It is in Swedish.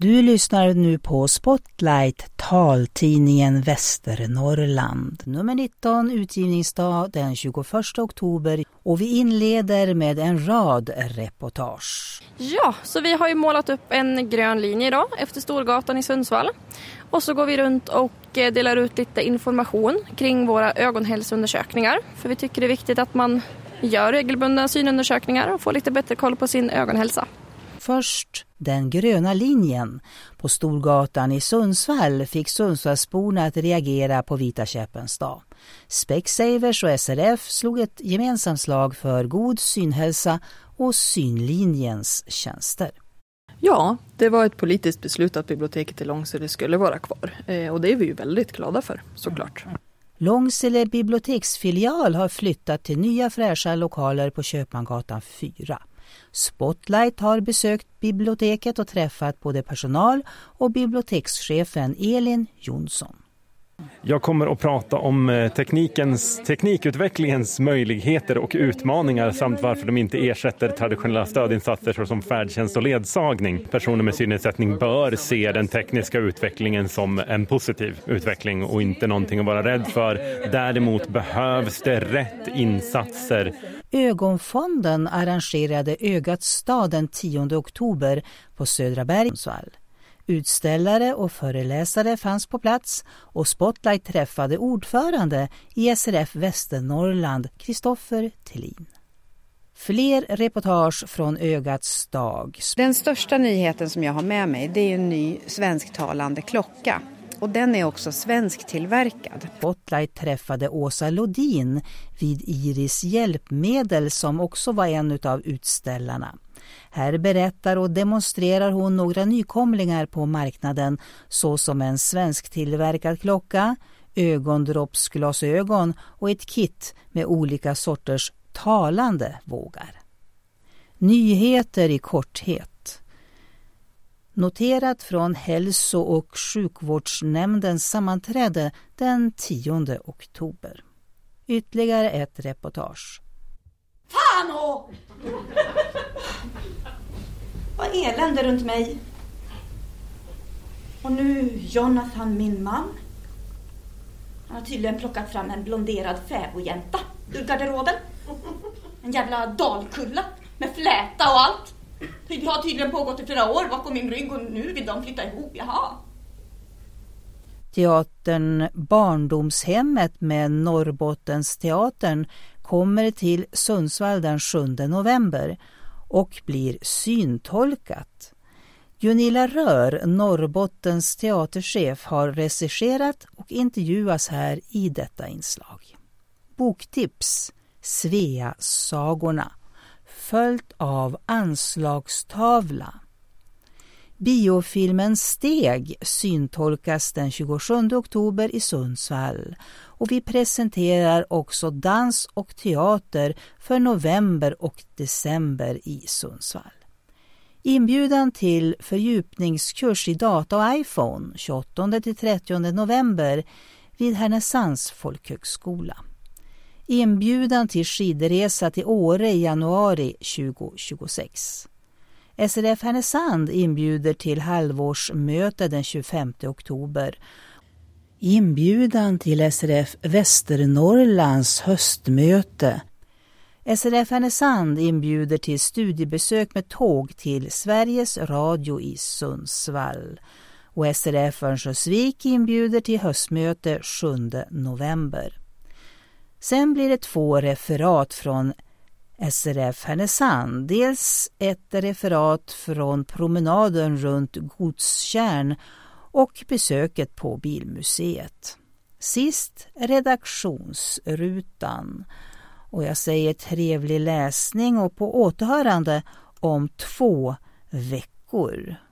Du lyssnar nu på Spotlight, taltidningen Västernorrland. Nummer 19, utgivningsdag den 21 oktober. Och vi inleder med en rad reportage. Ja, så vi har ju målat upp en grön linje idag efter Storgatan i Sundsvall. Och så går vi runt och delar ut lite information kring våra ögonhälsoundersökningar. För vi tycker det är viktigt att man gör regelbundna synundersökningar och får lite bättre koll på sin ögonhälsa. Först den gröna linjen. På Storgatan i Sundsvall fick Sundsvallsborna att reagera på Vita käppens dag. Specsavers och SRF slog ett gemensamt slag för god synhälsa och synlinjens tjänster. Ja, det var ett politiskt beslut att biblioteket i Långsele skulle vara kvar. Och det är vi ju väldigt glada för, såklart. Långsele biblioteksfilial har flyttat till nya fräscha lokaler på Köpmangatan 4. Spotlight har besökt biblioteket och träffat både personal och bibliotekschefen Elin Jonsson. Jag kommer att prata om teknikutvecklingens möjligheter och utmaningar samt varför de inte ersätter traditionella stödinsatser såsom färdtjänst och ledsagning. Personer med synnedsättning bör se den tekniska utvecklingen som en positiv utveckling och inte någonting att vara rädd för. Däremot behövs det rätt insatser. Ögonfonden arrangerade Ögats stad den 10 oktober på Södra Berg. Utställare och föreläsare fanns på plats och Spotlight träffade ordförande i SRF Västernorrland, Kristoffer Thelin. Fler reportage från Ögats dag. Den största nyheten som jag har med mig, det är en ny svensktalande klocka. Och den är också svensktillverkad. Spotlight träffade Åsa Lodin vid Iris hjälpmedel som också var en av utställarna. Här berättar och demonstrerar hon några nykomlingar på marknaden såsom en svensktillverkad klocka, ögondroppsglasögon och ett kit med olika sorters talande vågar. Nyheter i korthet. Noterat från hälso- och sjukvårdsnämndens sammanträde den 10 oktober. Ytterligare ett reportage. Fan då! Vad elände runt mig. Och nu Jonathan, min man. Han har tydligen plockat fram en blonderad fäbodjänta ur garderoben. En jävla dalkulla med fläta och allt. Det har tydligen pågått i flera år bakom min rygg och nu vill de flytta ihop. Jaha. Teatern Barndomshemmet med Norrbottensteatern kommer till Sundsvall den 7 november och blir syntolkat. Gunilla Rör, Norrbottens teaterchef, har regisserat och intervjuas här i detta inslag. Boktips: Svea-sagorna, följt av anslagstavla. Biofilmen Steg syntolkas den 27 oktober i Sundsvall och vi presenterar också dans och teater för november och december i Sundsvall. Inbjudan till fördjupningskurs i data och iPhone 28-30 november vid Härnösands folkhögskola. Inbjudan till skidresa till Åre i januari 2026. SRF Härnösand inbjuder till halvårsmöte den 25 oktober. Inbjudan till SRF Västernorrlands höstmöte. SRF Härnösand inbjuder till studiebesök med tåg till Sveriges Radio i Sundsvall. Och SRF Örnsköldsvik inbjuder till höstmöte 7 november. Sen blir det 2 referat från SRF Härnösand. Dels ett referat från promenaden runt Godstjärn och besöket på Bilmuseet. Sist redaktionsrutan. Och jag säger trevlig läsning och på återhörande om 2 veckor.